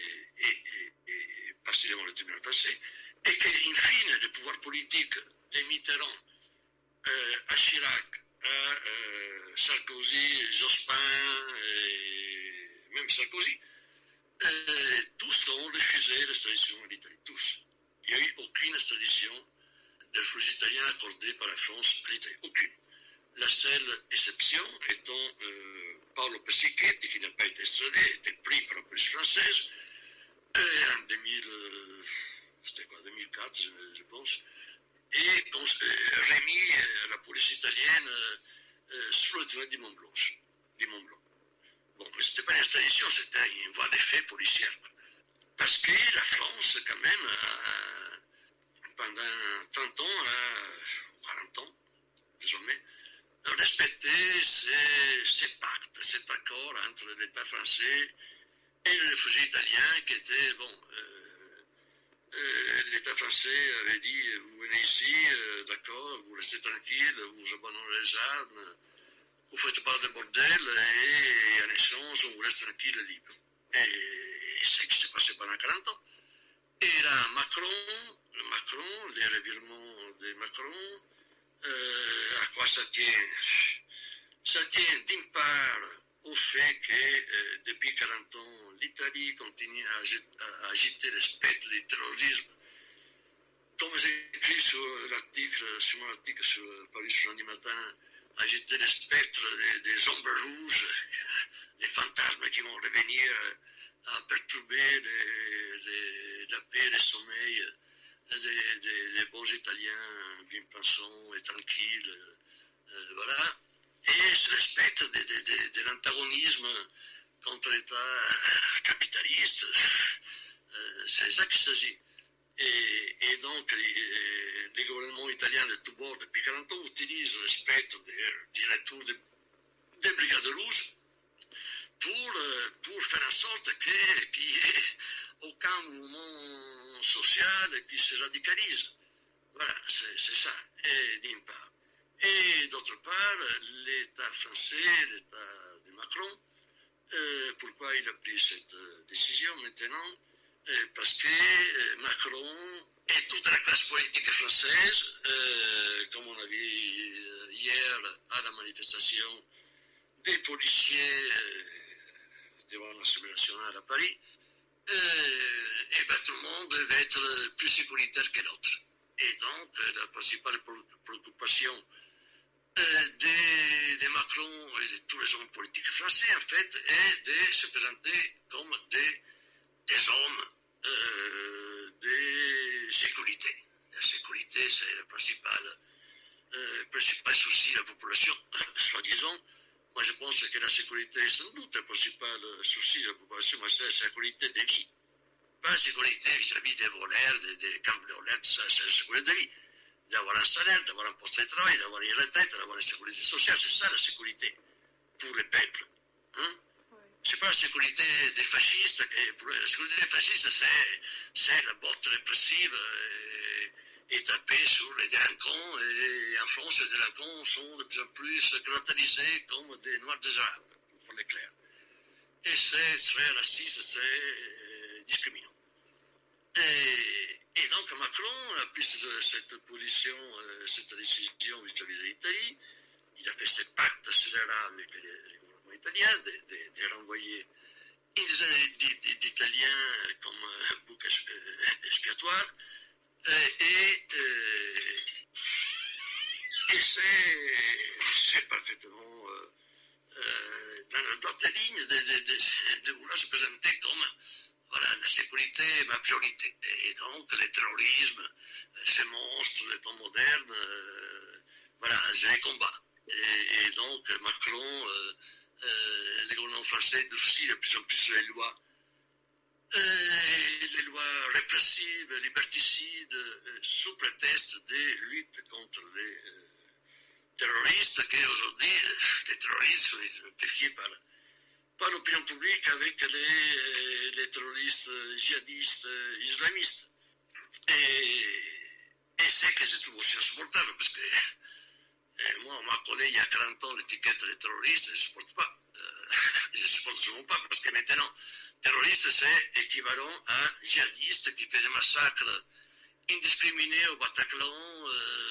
et passés devant le tribunal français. Et qu'in fine, le pouvoir politique de Mitterrand à Chirac, à Sarkozy, Jospin, et même Sarkozy, tous ont refusé l'extradition en Italie, tous. Il n'y a eu aucune extradition de réfugiés italiens accordée par la France à l'Italie, aucune. La seule exception étant Paolo Pesicchetti, qui n'a pas été extradé, a été pris par la police française en 2004, je pense, et remis à la police italienne sur le tribunal du Mont-Blanc. Bon, mais ce n'était pas une extradition, c'était une voie de fait policière. Parce que la France, quand même, pendant 30 ans, 40 ans, désormais, a respecté ces pactes, cet accord entre l'État français et les réfugiés italiens qui étaient, bon, l'État français avait dit, vous venez ici, d'accord, vous restez tranquille, vous abandonnez les armes, vous ne faites pas de bordel, et en échange, on vous laisse tranquille et libre. Et c'est ce qui s'est passé pendant 40 ans. Et là, Macron, les revirements de Macron, à quoi ça tient? Ça tient d'une part au fait que depuis 40 ans, l'Italie continue à agiter le spectre du terrorisme. Comme j'ai écrit sur mon article sur Paris ce lundi matin, agiter le spectre des ombres rouges, les fantasmes qui vont revenir à perturber la paix et le sommeil des bons Italiens bien pensants et tranquilles. Voilà. Et c'est le spectre de l'antagonisme contre l'État capitaliste. C'est ça qu'il s'agit. Et donc, les gouvernements italiens de tous bords, depuis 40 ans, utilisent le spectre du retour des brigades rouges pour faire en sorte qu'il n'y ait aucun mouvement social qui se radicalise. Voilà, c'est ça, et d'une part. Et d'autre part, l'État français, l'État de Macron, pourquoi il a pris cette décision maintenant? Parce que Macron et toute la classe politique française, comme on a vu hier à la manifestation des policiers devant l'Assemblée nationale à Paris, et ben, tout le monde va être plus sécuritaire que l'autre. Et donc, la principale préoccupation de Macron et de tous les hommes politiques français, en fait, est de se présenter comme des hommes de sécurité. La sécurité, c'est le principal souci de la population, soi-disant. Moi, je pense que la sécurité est sans doute le principal souci de la population, mais c'est la sécurité de vie. Pas la sécurité vis-à-vis des voleurs, des cambrioleurs, tout ça, c'est la sécurité de vie. D'avoir un salaire, d'avoir un poste de travail, d'avoir une retraite, d'avoir une sécurité sociale, c'est ça la sécurité pour le peuple. Hein? C'est pas la sécurité des fascistes. La sécurité des fascistes, c'est la botte répressive et taper sur les délinquants. Et en France, les délinquants sont de plus en plus caractérisés comme des noirs des arabes, pour parler clair. Et c'est très raciste, c'est discriminant. Et donc Macron a pris cette position, cette décision vis-à-vis de l'Italie. Il a fait ce pacte scélérat avec les gouvernements italiens de renvoyer une dizaine d'Italiens comme bouc expiatoire. Et c'est parfaitement dans la droite ligne de vouloir se présenter comme voilà, la sécurité est ma priorité. Et donc, le terrorisme, ces monstres des temps modernes, voilà, je les combats. Et donc, Macron, les gouvernements français durcissent de plus en plus les lois répressives, liberticides, sous prétexte de lutte contre les terroristes, qui aujourd'hui, les terroristes sont identifiés par l'opinion publique avec les terroristes djihadistes islamistes. Et c'est que je trouve aussi insupportable, parce que moi, on m'a collé il y a 40 ans l'étiquette de terroriste, je ne supporte pas. Je ne supporte sûrement pas, parce que maintenant, terroriste, c'est équivalent à djihadiste qui fait des massacres indiscriminés au Bataclan,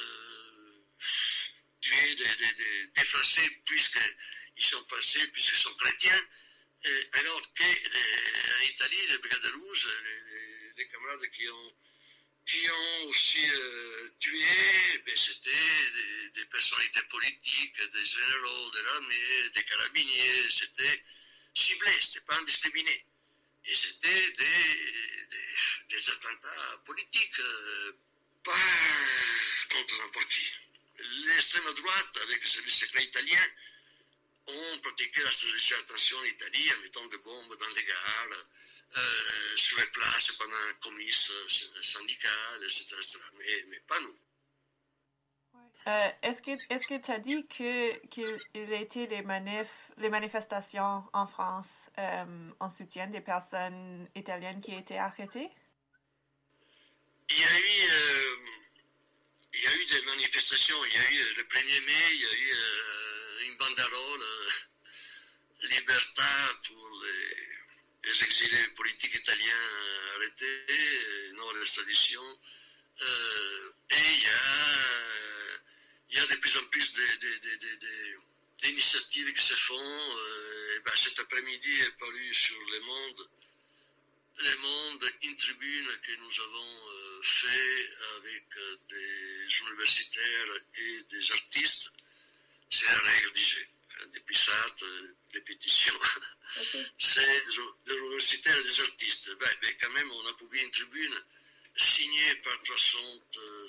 tuer des Français puisqu'ils sont passés, puisqu'ils sont chrétiens, alors qu'en Italie, les Brigades Rouges, les camarades qui ont aussi tué, ben, c'était des personnalités politiques, des généraux de l'armée, des carabiniers, c'était ciblé, c'était pas indiscriminé. Et c'était des attentats politiques, pas contre n'importe qui. L'extrême droite, avec le service secret italien, ont pratiqué la stratégie d'attention en Italie en mettant des bombes dans les gares, sur les places pendant un comice syndical, etc. Mais pas nous. Est-ce que tu as dit qu'il était les manifestations en France en soutien des personnes italiennes qui étaient arrêtées? Il y a eu des manifestations. Il y a eu le 1er mai, il y a eu une banderole Libertà pour les exilés politiques italiens arrêtés, non l'extradition. Et il y a de plus en plus d'initiatives qui se font. Cet après-midi est paru sur Le Monde, une tribune que nous avons fait avec des universitaires et des artistes. C'est à rédiger, des pissates, des pétitions. Okay. C'est des universitaires et des artistes. Mais quand même, on a publié une tribune signée par 300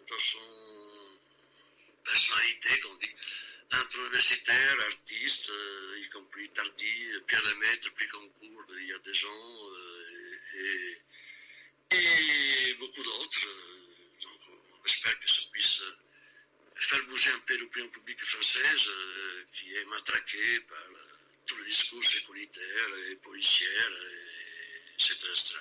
personnalités, qu'on dit, entre universitaires, artistes, y compris Tardy, Pierre Lemaître, prix concours, il y a des gens, et beaucoup d'autres. Donc, on espère que ça puisse faire bouger un peu l'opinion publique française, qui est matraquée par tous les discours sécuritaires et policiers, etc.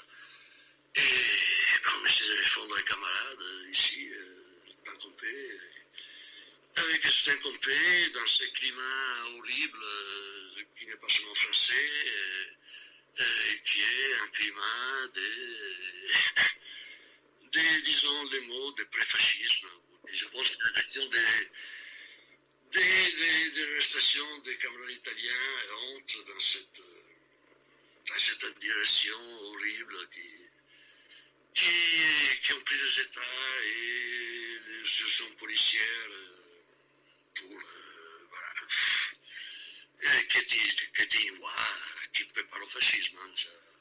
Et on essaie de défendre les camarades ici, tant qu'on peut. Avec le soutien qu'on peut, dans ce climat horrible, qui n'est pas seulement français, qui est un climat disons les mots, de pré-fascisme. Et je pense que la question des arrestations des camarades italiens entre dans cette direction horrible qui ont pris les États et les institutions policières pour, qui était une voie qui prépare au fascisme. Hein,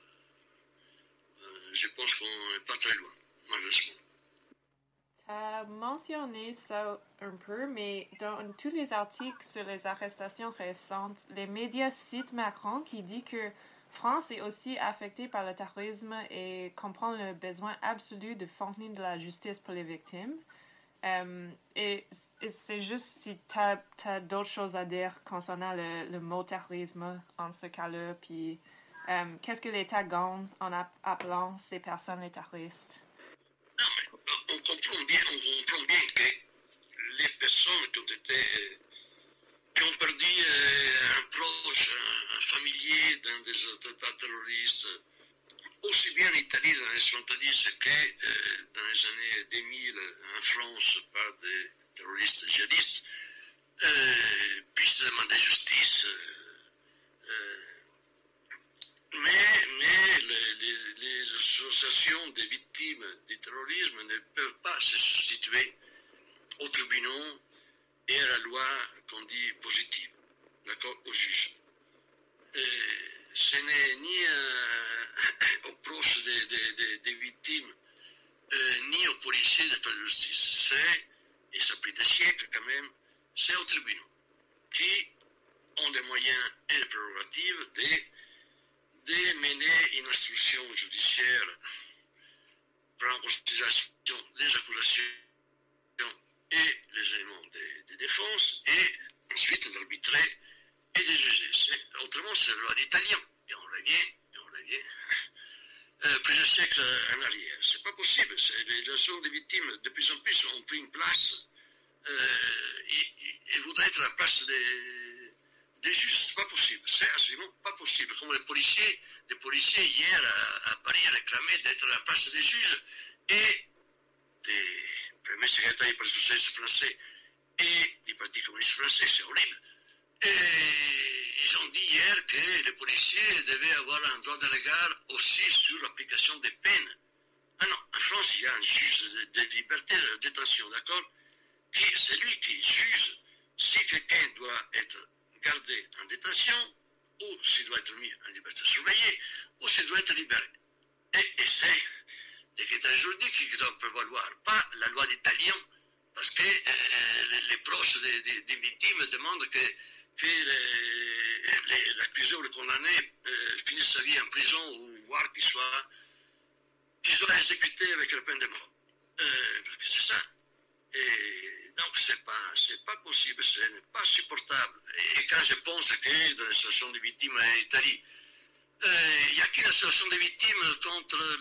je pense qu'on n'est pas très loin, malheureusement. Tu as mentionné ça un peu, mais dans tous les articles sur les arrestations récentes, les médias citent Macron qui dit que France est aussi affectée par le terrorisme et comprend le besoin absolu de fournir de la justice pour les victimes. Et c'est juste si tu as d'autres choses à dire concernant le mot terrorisme en ce cas-là, puis qu'est-ce que l'État gagne en appelant ces personnes les terroristes? Non, mais on comprend bien que les personnes qui ont perdu un proche, un familier dans des attentats terroristes, aussi bien en Italie dans les années 70 que dans les années 2000 en France par des terroristes djihadistes, puissent demander justice. Mais les associations des victimes du terrorisme ne peuvent pas se substituer aux tribunaux et à la loi qu'on dit positive, d'accord, aux juges. ce n'est ni aux proches des victimes, ni aux policiers de faire justice. C'est, et ça a pris des siècles quand même, c'est aux tribunaux qui ont les moyens et les prérogatives de mener une instruction judiciaire, prendre en considération les accusations et les éléments de défense, et ensuite d'arbitrer et de juger. Autrement, c'est le droit italien. Et on revient plusieurs siècles en arrière. C'est pas possible. Les relations des victimes, de plus en plus, ont pris une place. Ils voudraient être à la place des juges. C'est pas possible. C'est absolument pas possible. Comme les policiers hier à Paris réclamaient d'être à la place des juges et des premiers secrétaires du socialiste français et du Parti communiste français. C'est horrible. Et ils ont dit hier que les policiers devaient avoir un droit de regard aussi sur l'application des peines. Ah non, en France, il y a un juge de liberté de détention, d'accord? C'est lui qui juge si quelqu'un doit être gardé en détention, ou s'il doit être mis en liberté surveillée, ou s'il doit être libéré. Et c'est des critères juridiques qui doivent prévaloir, pas la loi d'Italien, parce que les proches des victimes demandent que l'accusé ou le condamné finisse sa vie en prison ou voire qu'il soit exécuté avec la peine de mort. C'est ça. Et donc c'est pas possible, ce n'est pas supportable. Et quand je pense que dans l'association des victimes en Italie, il n'y a qu'une association des victimes contre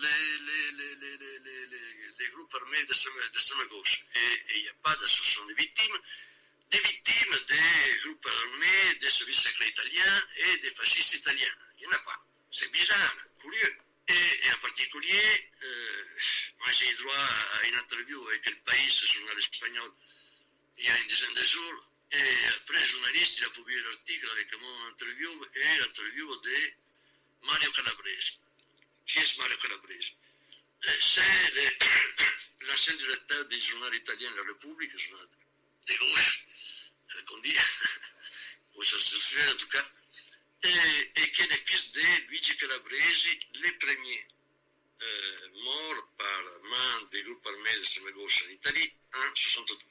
les groupes armés d'extrême gauche. Et il n'y a pas d'association des victimes des groupes armés, des services secrets italiens et des fascistes italiens. Il n'y en a pas. C'est bizarre, curieux. Et en particulier, moi j'ai eu droit à une interview avec El País, le journal espagnol, il y a une dizaine de jours. Et après, le journaliste il a publié l'article avec mon interview et l'interview de Mario Calabrese. Qui est Mario Calabrese? C'est l'ancien directeur du journal italien La Repubblica, journal de gauche, qu'on dit, gauche institutionnelle en tout cas, et qui est le fils de Luigi Calabresi, le premier mort par main des groupes armés d'extrême gauche en Italie en 1972.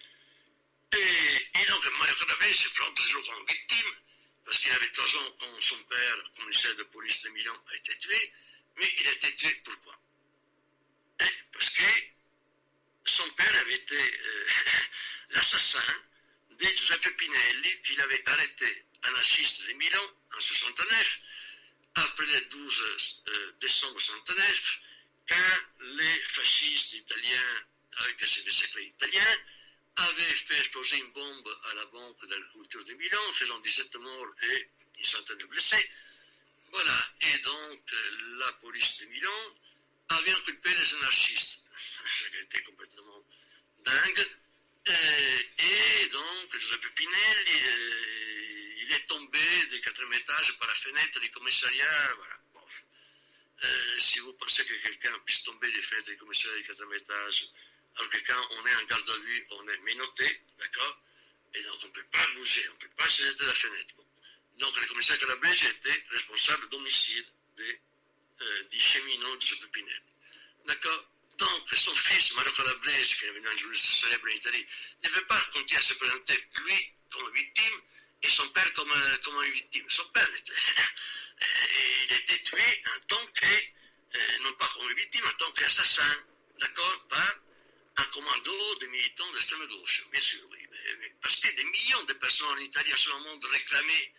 Et donc Mario Calabresi se prend toujours comme victime, parce qu'il avait 3 ans quand son père, commissaire de police de Milan, a été tué, mais il a été tué pourquoi? Parce que son père avait été l'assassin de Giuseppe Pinelli, qu'il avait arrêté anarchiste de Milan en 1969, après le 12 décembre 1969, quand les fascistes italiens, avec les services secrets italiens, avaient fait exploser une bombe à la banque d'agriculture de Milan, faisant 17 morts et une centaine de blessés. Voilà, et donc la police de Milan avait inculpé les anarchistes, ce qui était complètement dingue. Et donc, Giuseppe Pinelli, il est tombé du 4e étage par la fenêtre du commissariat. Voilà. Bon. Si vous pensez que quelqu'un puisse tomber des fenêtres du commissariat du 4e étage, alors que quand on est en garde à vue, on est menotté, d'accord? Et donc on ne peut pas bouger, on ne peut pas se jeter de la fenêtre. Bon. Donc le commissaire Calabresi était responsable d'homicide du cheminot Giuseppe Pinelli. D'accord? Donc, son fils, Mario Calabresi, qui est devenu un juriste célèbre en Italie, ne veut pas continuer à se présenter, lui, comme victime, et son père comme une victime. Son père, il était tué en tant que, non pas comme victime, en tant qu'assassin, d'accord, par un commando de militants d'extrême gauche, bien sûr, oui. Parce que des millions de personnes en Italie en ce moment réclamaient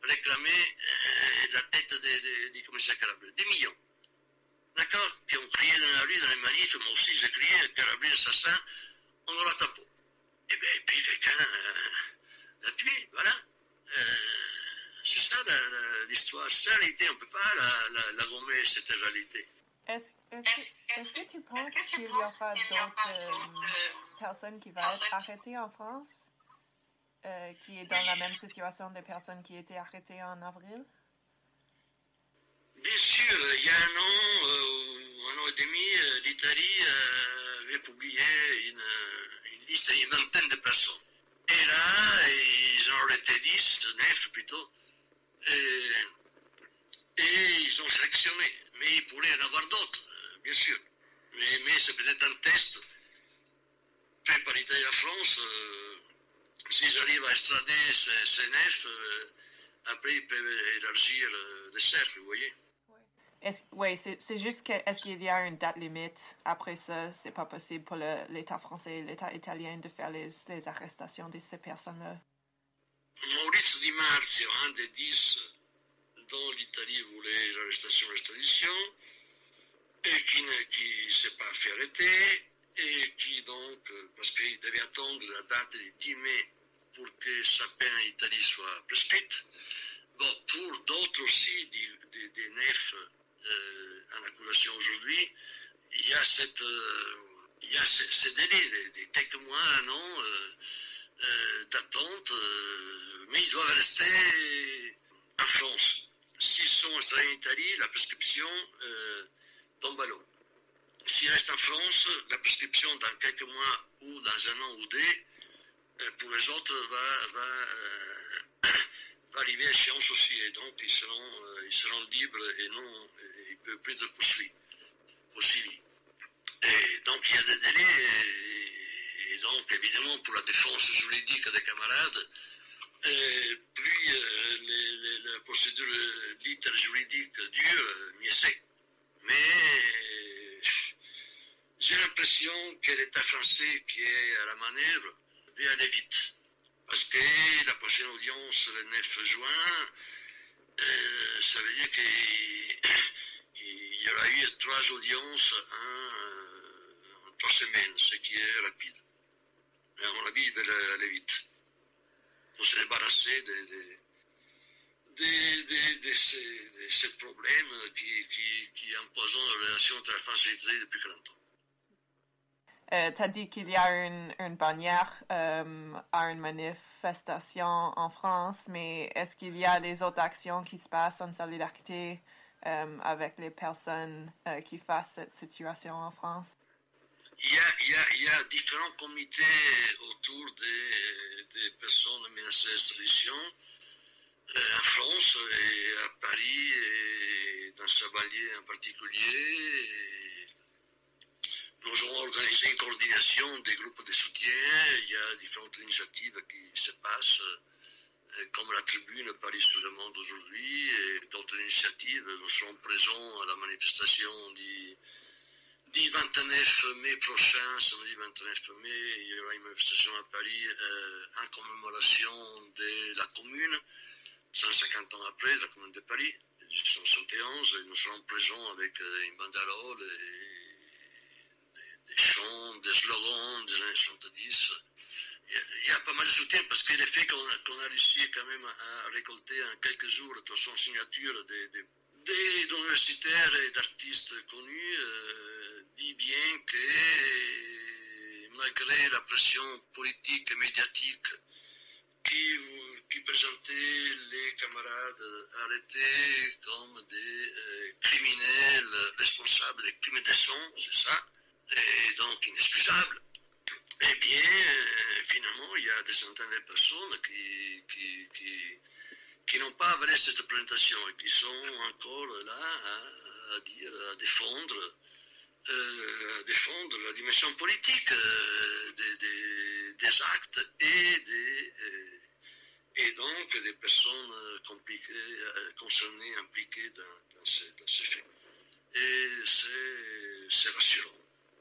la tête du commissaire Calabresi. Des millions. D'accord? Qui ont crié dans la rue, dans les manifs, moi aussi j'ai crié, Calabresi assassin, on aura tapo. Et puis quelqu'un l'a tué, voilà. C'est ça l'histoire, c'est la réalité, on ne peut pas la gommer, cette réalité. Est-ce que tu penses qu'il y aura d'autres personnes qui vont être arrêtées en France, qui est dans la même situation des personnes qui étaient arrêtées en avril? Bien sûr, il y a un an et demi, l'Italie avait publié une liste d'une vingtaine de personnes. Et là, ils en ont arrêté 10, 9 plutôt. ils ont sélectionné. Mais il pourrait y en avoir d'autres, bien sûr. Mais c'est peut-être un test fait par l'Italie et la France. S'ils arrivent à extrader ces nefs, après ils peuvent élargir le cercle, vous voyez. Oui, c'est juste que est-ce qu'il y a une date limite? Après ça, c'est pas possible pour l'État français et l'État italien de faire les arrestations de ces personnes-là. Maurizio Di Marzio, un des 10 dont l'Italie voulait l'arrestation et l'extradition, et qui ne s'est pas fait arrêter, et qui donc, parce qu'il devait attendre la date du 10 mai pour que sa peine en Italie soit prescrite. Bon, pour d'autres aussi, des nefs en accusation aujourd'hui, il y a ce délai de quelques mois, un an d'attente, mais ils doivent rester en France. S'ils sont extradés en Italie, la prescription tombe à l'eau. S'ils restent en France, la prescription dans quelques mois ou dans un an ou deux, pour les autres, va arriver à échéance aussi. Et donc, ils seront libres et non, ils peuvent plus être poursuivis. Et donc, il y a des délais. Et donc, évidemment, pour la défense juridique des camarades, plus la procédure dite juridique dure, mieux c'est. Mais j'ai l'impression que l'État français qui est à la manœuvre veut aller vite. Parce que la prochaine audience, le 9 juin, ça veut dire qu'il y aura eu 3 audiences en 3 semaines, ce qui est rapide. Mais à mon avis, il veut aller vite. Pour se débarrasser de ces problèmes qui empoisonnent la relation entre la France et l'Italie depuis 40 ans. Tu as dit qu'il y a une bannière à une manifestation en France, mais est-ce qu'il y a des autres actions qui se passent en solidarité avec les personnes qui face cette situation en France? Il y a différents comités autour des personnes menacées d'extradition en France et à Paris et dans sa banlieue en particulier. Nous avons organisé une coordination des groupes de soutien. Il y a différentes initiatives qui se passent, comme la tribune Paris sur le monde aujourd'hui, et d'autres initiatives. Nous serons présents à la manifestation du 29 mai prochain, samedi 29 mai. Il y aura une manifestation à Paris en commémoration de la commune, 150 ans après, la commune de Paris, 1871. Et nous serons présents avec une banderole et des chants, des slogans des années 70. Il y a pas mal de soutien parce que le fait qu'on a réussi quand même à récolter en quelques jours 300 signatures d'universitaires et d'artistes connus dit bien que malgré la pression politique et médiatique qui présentait les camarades arrêtés comme des criminels responsables des crimes de sang, c'est ça, et donc inexcusables, eh bien, finalement, il y a des centaines de personnes qui n'ont pas avalé cette présentation et qui sont encore là à défendre la dimension politique des actes et donc des personnes concernées, impliquées dans ces faits. Et c'est rassurant.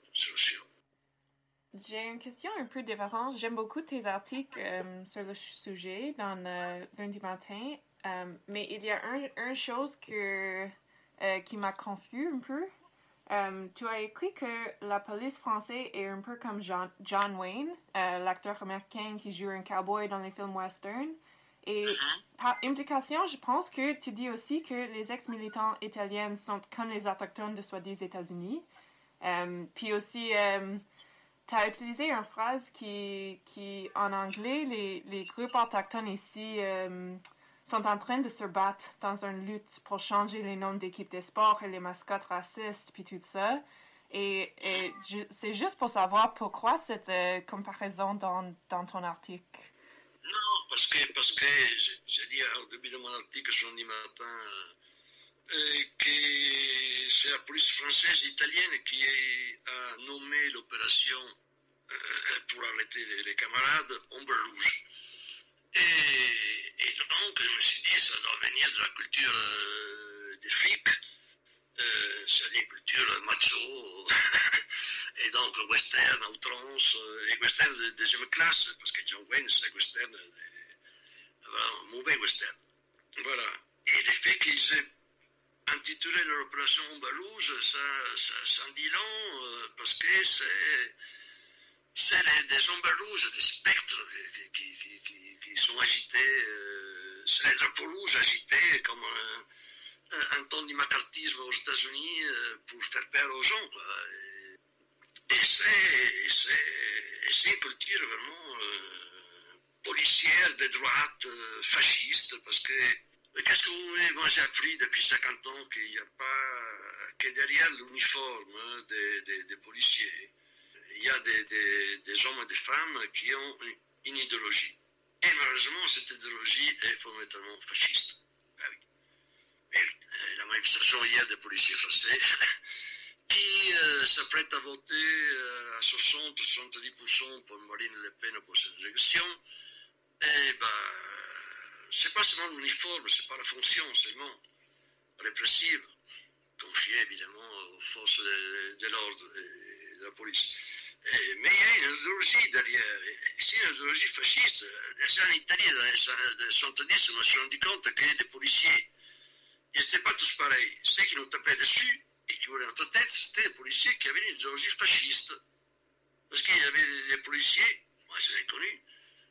J'ai une question un peu différente. J'aime beaucoup tes articles sur le sujet dans lundi matin, mais il y a une chose qui m'a confus un peu. Tu as écrit que la police française est un peu comme John Wayne, l'acteur américain qui joue un cowboy dans les films western. Et par implication, je pense que tu dis aussi que les ex-militants italiens sont comme les autochtones de soi-disant États-Unis. Puis aussi, tu as utilisé une phrase qui en anglais, les groupes autochtones ici sont en train de se battre dans une lutte pour changer les noms d'équipes de sport et les mascottes racistes, puis tout ça. Et c'est juste pour savoir pourquoi cette comparaison dans ton article. Non, parce que j'ai dit au début de mon article, lundi matin, que c'est la police française et italienne qui a nommé l'opération pour arrêter les camarades Ombre Rouge. Et donc, je me suis dit, ça doit venir de la culture des flics, c'est-à-dire culture macho, et donc western à outrance, et western de deuxième classe, parce que John Wayne, c'est western, un mauvais western. Voilà. Et le fait qu'ils aient intitulé leur opération Ombre Rouge, ça en dit long, parce que c'est des ombres rouges, des spectres qui sont agités, c'est les drapeaux rouges agités comme un ton du macartisme aux États-Unis pour faire peur aux gens, quoi. Et c'est une culture vraiment policière de droite, fasciste, parce que qu'est-ce que vous voulez, moi j'ai appris depuis 50 ans qu'il n'y a pas, que derrière l'uniforme des policiers, il y a des hommes et des femmes qui ont une idéologie. Et malheureusement, cette idéologie est fondamentalement fasciste. Ah oui. Et la manifestation hier des policiers français qui s'apprêtent à voter à 60-70% pour Marine Le Pen pour cette élection. Et c'est pas seulement l'uniforme, c'est pas la fonction seulement répressive, confiée évidemment aux forces de l'ordre et de la police. Mais il y a une idéologie derrière, c'est une idéologie fasciste. En Italie, dans les années 70, je me suis rendu compte que les policiers, ils n'étaient pas tous pareils. Ceux qui nous tapaient dessus et qui voulaient notre tête, c'était les policiers qui avaient une idéologie fasciste. Parce qu'il y avait des policiers, moi je l'ai connu,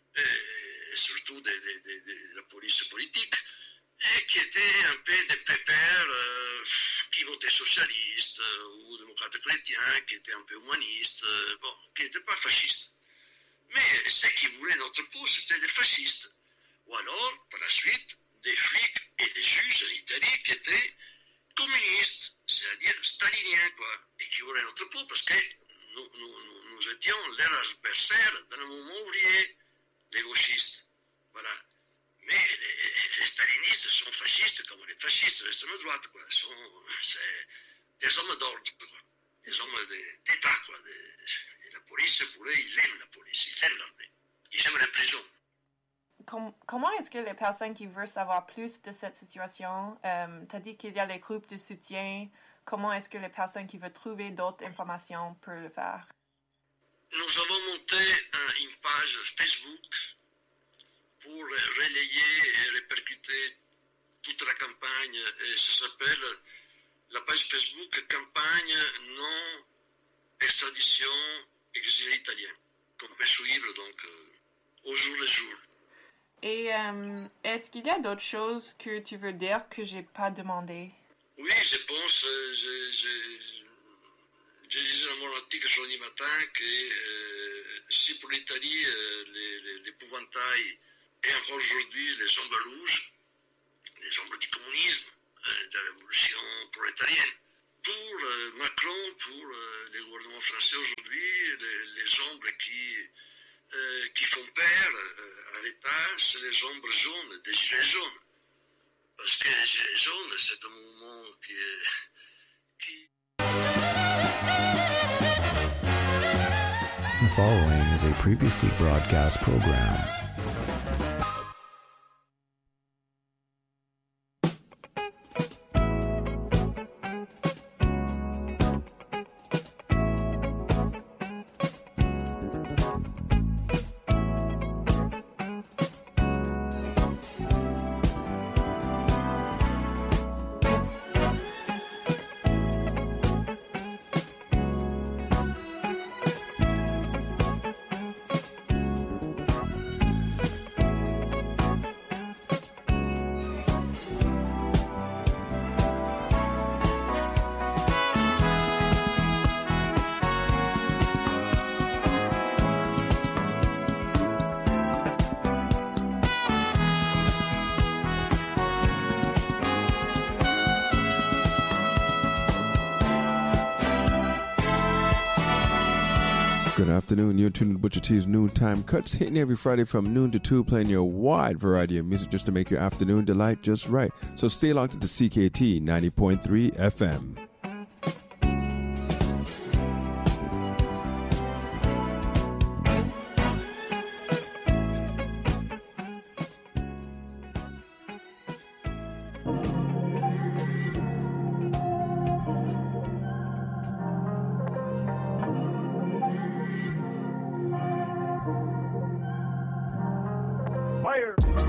surtout de la police politique, et qui étaient un peu des pépères qui votaient socialistes ou démocrates chrétiens, qui étaient un peu humanistes, qui n'étaient pas fascistes. Mais ceux qui voulaient notre peau, c'était des fascistes. Ou alors, par la suite, des flics et des juges en Italie qui étaient communistes, c'est-à-dire staliniens, quoi, et qui voulaient notre peau parce que nous étions leurs adversaires dans le mouvement ouvrier, les gauchistes. Voilà. Mais les stalinistes sont fascistes comme les fascistes de l'extrême droite, quoi. C'est des hommes d'ordre, quoi. Des hommes d'État, quoi. Et la police, pour eux, ils aiment la police, ils aiment l'armée, ils aiment la prison. Comment est-ce que les personnes qui veulent savoir plus de cette situation, tu as dit qu'il y a les groupes de soutien, comment est-ce que les personnes qui veulent trouver d'autres informations peuvent le faire? Nous avons monté une page Facebook pour relayer et répercuter toute la campagne, et ça s'appelle la page Facebook Campagne non extradition exilé italien, qu'on peut suivre donc au jour le jour. Et est-ce qu'il y a d'autres choses que tu veux dire que j'ai pas demandé? Oui, je pense, je disais dans mon article aujourd'hui matin que si pour l'Italie l'épouvantail est encore aujourd'hui les ombres rouges, les ombres du communisme, de la révolution prolétarienne, pour Macron, pour le gouvernement français aujourd'hui, les ombres qui font peur à l'État, c'est les ombres jaunes, des gilets jaunes. Parce que les gilets jaunes, c'est un mouvement qui... The following is a previously broadcast program. afternoon. You're tuned to Butcher T's Noontime Cuts, hitting every Friday from noon to 2, playing you a wide variety of music just to make your afternoon delight just right. So stay locked into CKT 90.3 FM. Fire!